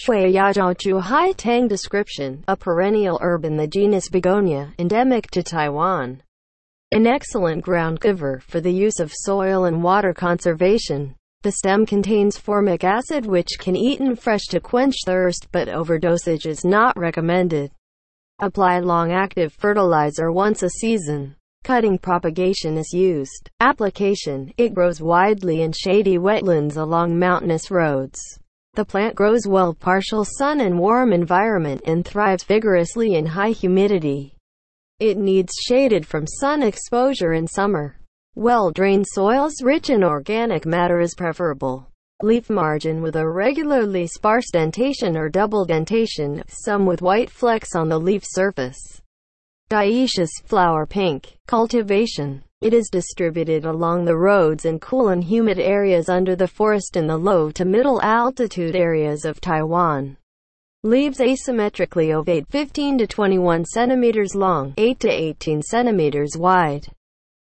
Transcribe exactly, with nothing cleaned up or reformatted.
Shui Yajiaochu Hai Tang description, a perennial herb in the genus Begonia, endemic to Taiwan. An excellent ground cover for the use of soil and water conservation. The stem contains formic acid which can eaten fresh to quench thirst, but overdosage is not recommended. Apply long-active fertilizer once a season. Cutting propagation is used. Application: it grows widely in shady wetlands along mountainous roads. The plant grows well partial sun and warm environment and thrives vigorously in high humidity. It needs shaded from sun exposure in summer. Well-drained soils rich in organic matter is preferable. Leaf margin with a regularly sparse dentation or double dentation, some with white flecks on the leaf surface. Dioecious flower pink. Cultivation: it is distributed along the roads in cool and humid areas under the forest in the low to middle altitude areas of Taiwan. Leaves asymmetrically ovate, fifteen to twenty-one centimeters long, eight to eighteen centimeters wide.